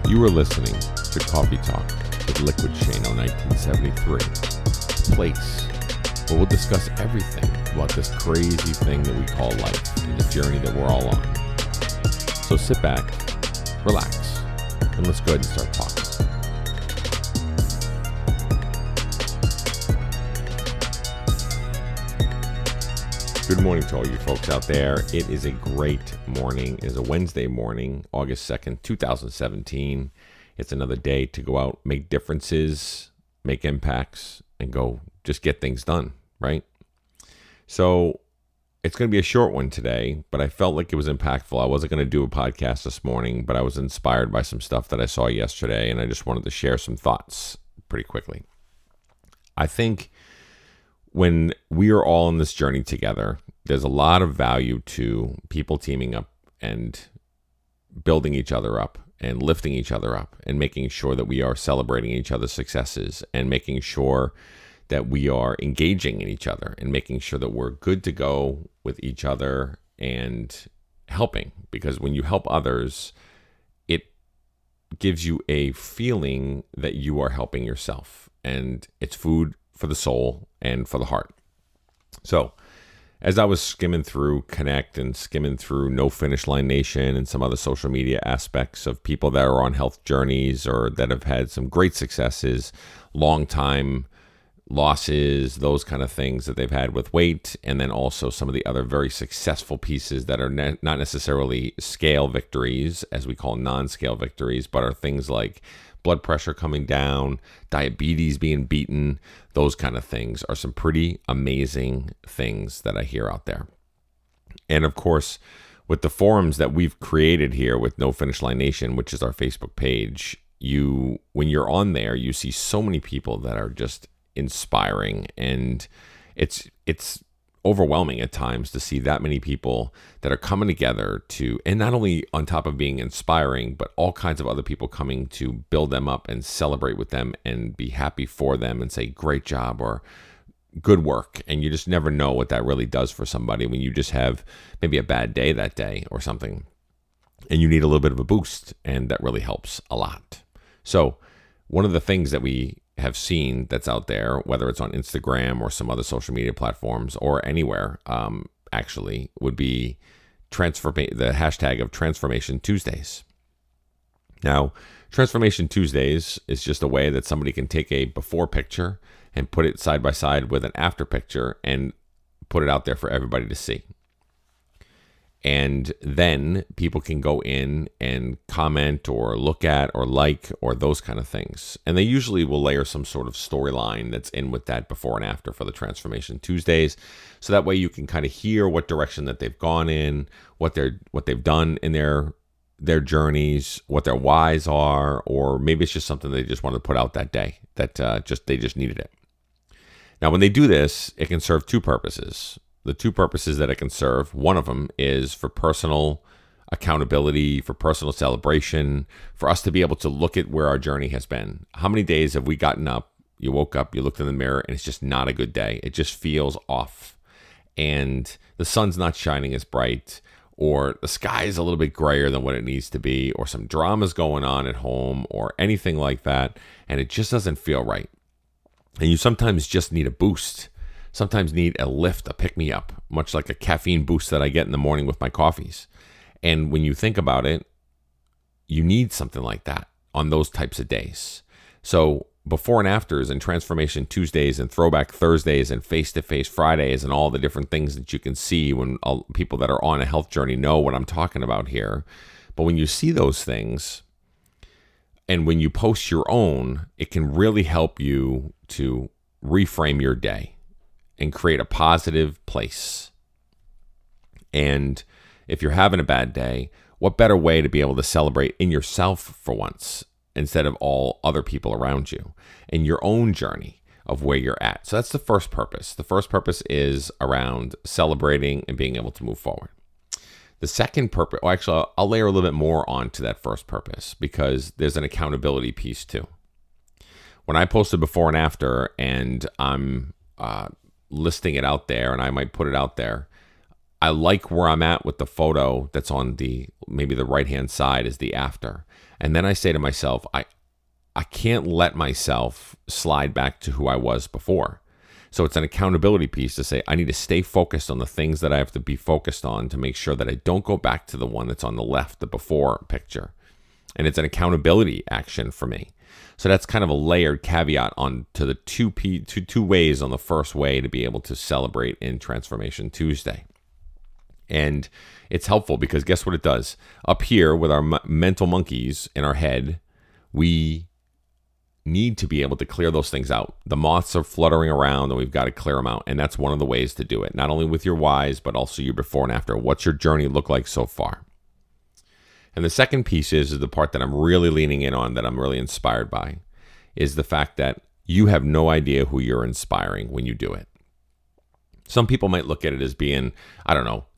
You are listening to Coffee Talk with Liquid Shano 1973, a place where we'll discuss everything about this crazy thing that we call life and the journey that we're all on. So sit back, relax, and let's go ahead and start talking. Good morning to all you folks out there. It is a great morning. It is a Wednesday morning, August 2nd, 2017. It's another day to go out, make differences, make impacts, and go just get things done, right? So it's going to be a short one today, but I felt like it was impactful. I wasn't going to do a podcast this morning, but I was inspired by some stuff that I saw yesterday, and I just wanted to share some thoughts pretty quickly. I think when we are all in this journey together, there's a lot of value to people teaming up and building each other up and lifting each other up and making sure that we are celebrating each other's successes and making sure that we are engaging in each other and making sure that we're good to go with each other and helping. Because when you help others, it gives you a feeling that you are helping yourself, and it's food for the soul and for the heart. So as I was skimming through Connect and skimming through No Finish Line Nation and some other social media aspects of people that are on health journeys or that have had some great successes, long time losses, those kind of things that they've had with weight, and then also some of the other very successful pieces that are not necessarily scale victories, as we call non-scale victories, but are things like blood pressure coming down, diabetes being beaten, those kind of things are some pretty amazing things that I hear out there. And of course, with the forums that we've created here with No Finish Line Nation, which is our Facebook page, when you're on there, you see so many people that are just inspiring, and it's overwhelming at times to see that many people that are coming together to, and not only on top of being inspiring, but all kinds of other people coming to build them up and celebrate with them and be happy for them and say great job or good work. And you just never know what that really does for somebody when you just have maybe a bad day that day or something and you need a little bit of a boost, and that really helps a lot. So one of the things that we have seen that's out there, whether it's on Instagram or some other social media platforms or anywhere, actually, would be the hashtag of Transformation Tuesdays. Now, Transformation Tuesdays is just a way that somebody can take a before picture and put it side by side with an after picture and put it out there for everybody to see. And then people can go in and comment or look at or like or those kind of things. And they usually will layer some sort of storyline that's in with that before and after for the Transformation Tuesdays. So that way you can kind of hear what direction that they've gone in, what they've done in their journeys, what their whys are, or maybe it's just something they just wanted to put out that day that they just needed it. Now, when they do this, it can serve two purposes. The two purposes that it can serve, one of them is for personal accountability, for personal celebration, for us to be able to look at where our journey has been. How many days have we gotten up, you woke up, you looked in the mirror, and it's just not a good day. It just feels off. And the sun's not shining as bright, or the sky is a little bit grayer than what it needs to be, or some drama's going on at home, or anything like that, and it just doesn't feel right. And you sometimes just need a boost. Sometimes need a lift, a pick-me-up, much like a caffeine boost that I get in the morning with my coffees. And when you think about it, you need something like that on those types of days. So before and afters and Transformation Tuesdays and Throwback Thursdays and Face-to-Face Fridays and all the different things that you can see when people that are on a health journey know what I'm talking about here. But when you see those things and when you post your own, it can really help you to reframe your day and create a positive place. And if you're having a bad day, what better way to be able to celebrate in yourself for once instead of all other people around you in your own journey of where you're at. So that's the first purpose. The first purpose is around celebrating and being able to move forward. The second purpose, I'll layer a little bit more onto that first purpose because there's an accountability piece too. When I posted before and after and I'm listing it out there and I might put it out there, I like where I'm at with the photo that's on maybe the right-hand side is the after. And then I say to myself, I can't let myself slide back to who I was before. So it's an accountability piece to say I need to stay focused on the things that I have to be focused on to make sure that I don't go back to the one that's on the left, the before picture. And it's an accountability action for me. So that's kind of a layered caveat on to the two ways on the first way to be able to celebrate in Transformation Tuesday. And it's helpful because guess what it does? Up here with our mental monkeys in our head, we need to be able to clear those things out. The moths are fluttering around and we've got to clear them out. And that's one of the ways to do it. Not only with your whys, but also your before and after. What's your journey look like so far? And the second piece is the part that I'm really leaning in on, that I'm really inspired by, is the fact that you have no idea who you're inspiring when you do it. Some people might look at it as being, I don't know,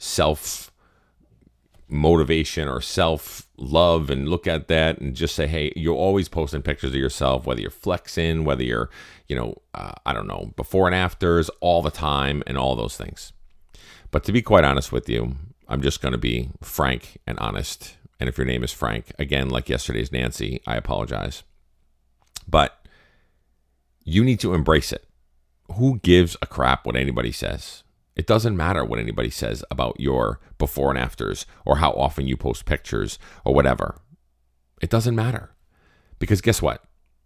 self-motivation or self-love, and look at that and just say, hey, you're always posting pictures of yourself, whether you're flexing, whether you're, I don't know, before and afters all the time and all those things. But to be quite honest with you, I'm just going to be frank and honest. And if your name is Frank, again, like yesterday's Nancy, I apologize. But you need to embrace it. Who gives a crap what anybody says? It doesn't matter what anybody says about your before and afters or how often you post pictures or whatever. It doesn't matter. Because guess what?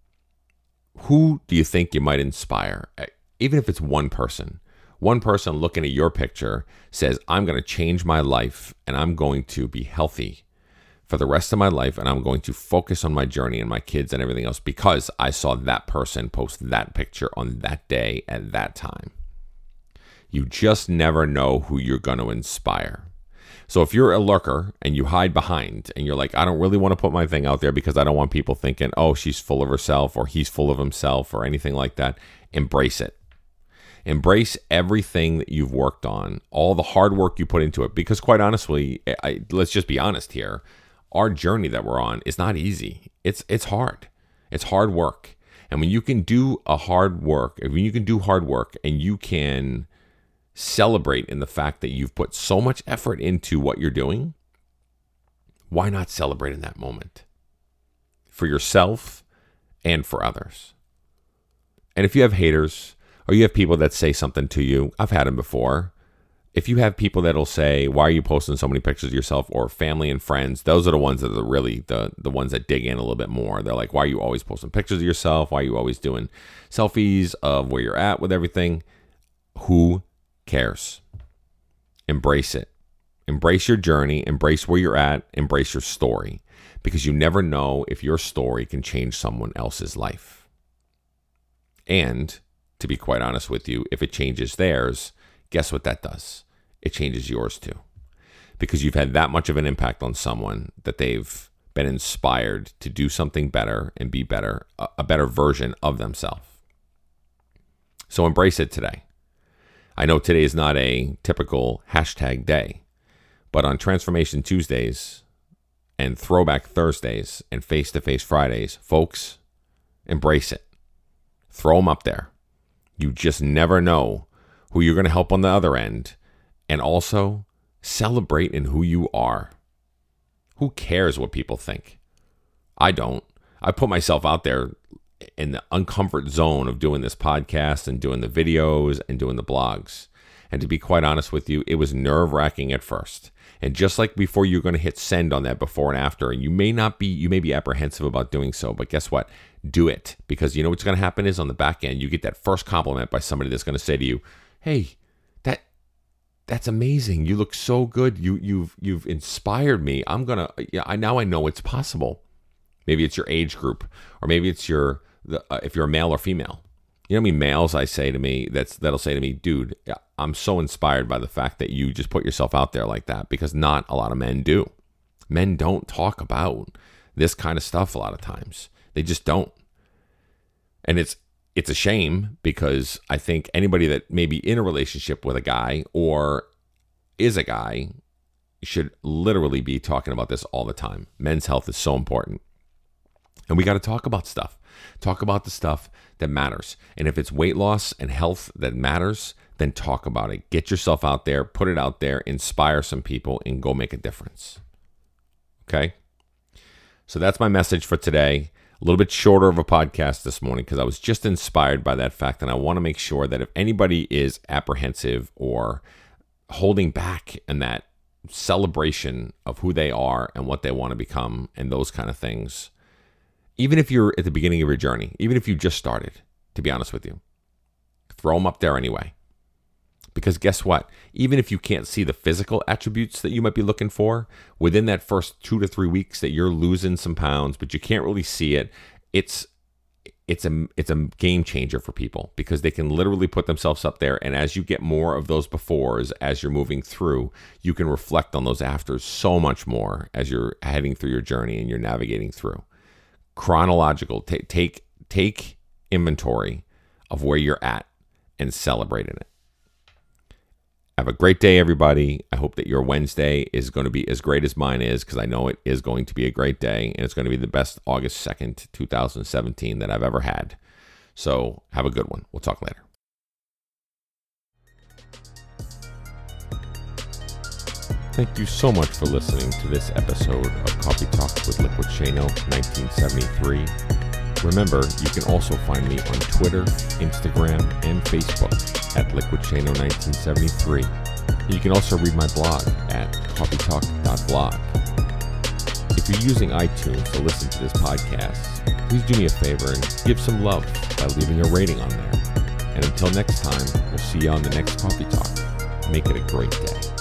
Who do you think you might inspire? Even if it's one person looking at your picture says, I'm going to change my life and I'm going to be healthy for the rest of my life, and I'm going to focus on my journey and my kids and everything else because I saw that person post that picture on that day at that time. You just never know who you're going to inspire. So if you're a lurker and you hide behind and you're like, I don't really want to put my thing out there because I don't want people thinking, oh, she's full of herself or he's full of himself or anything like that, embrace it. Embrace everything that you've worked on, all the hard work you put into it. Because quite honestly, let's just be honest here. Our journey that we're on is not easy. It's hard. It's hard work. And when you can do hard work and you can celebrate in the fact that you've put so much effort into what you're doing, why not celebrate in that moment? For yourself and for others. And if you have haters or you have people that say something to you, I've had them before. If you have people that'll say, why are you posting so many pictures of yourself, or family and friends, those are the ones that are really the ones that dig in a little bit more. They're like, why are you always posting pictures of yourself? Why are you always doing selfies of where you're at with everything? Who cares? Embrace it. Embrace your journey. Embrace where you're at. Embrace your story. Because you never know if your story can change someone else's life. And to be quite honest with you, if it changes theirs, guess what that does? It changes yours too. Because you've had that much of an impact on someone that they've been inspired to do something better and be better, a better version of themselves. So embrace it today. I know today is not a typical hashtag day, but on Transformation Tuesdays and Throwback Thursdays and Face-to-Face Fridays, folks, embrace it. Throw them up there. You just never know who you're going to help on the other end. And also, celebrate in who you are. Who cares what people think? I don't. I put myself out there in the uncomfort zone of doing this podcast and doing the videos and doing the blogs. And to be quite honest with you, it was nerve-wracking at first. And just like before, you're going to hit send on that before and after, and you may be apprehensive about doing so, but guess what? Do it. Because you know what's going to happen is on the back end, you get that first compliment by somebody that's going to say to you, hey, that's amazing. You look so good. You've inspired me. Now I know it's possible. Maybe it's your age group, or maybe it's if you're a male or female. You know how many males I say to me that'll say to me, dude, I'm so inspired by the fact that you just put yourself out there like that, because not a lot of men do. Men don't talk about this kind of stuff a lot of times. They just don't. And it's a shame, because I think anybody that may be in a relationship with a guy or is a guy should literally be talking about this all the time. Men's health is so important. And we got to talk about stuff. Talk about the stuff that matters. And if it's weight loss and health that matters, then talk about it. Get yourself out there, put it out there, inspire some people, and go make a difference. Okay? So that's my message for today. A little bit shorter of a podcast this morning because I was just inspired by that fact, and I want to make sure that if anybody is apprehensive or holding back in that celebration of who they are and what they want to become and those kind of things, even if you're at the beginning of your journey, even if you just started, to be honest with you, throw them up there anyway. Because guess what? Even if you can't see the physical attributes that you might be looking for, within that first 2 to 3 weeks that you're losing some pounds, but you can't really see it, it's a game changer for people because they can literally put themselves up there. And as you get more of those befores, as you're moving through, you can reflect on those afters so much more as you're heading through your journey and you're navigating through. Chronological, take inventory of where you're at and celebrating it. Have a great day, everybody. I hope that your Wednesday is going to be as great as mine is because I know it is going to be a great day and it's going to be the best August 2nd, 2017 that I've ever had. So have a good one. We'll talk later. Thank you so much for listening to this episode of Coffee Talk with Liquid Shano 1973. Remember, you can also find me on Twitter, Instagram, and Facebook at Liquid Shano 1973. You can also read my blog at coffeetalk.blog. If you're using iTunes to listen to this podcast, please do me a favor and give some love by leaving a rating on there. And until next time, we'll see you on the next Coffee Talk. Make it a great day.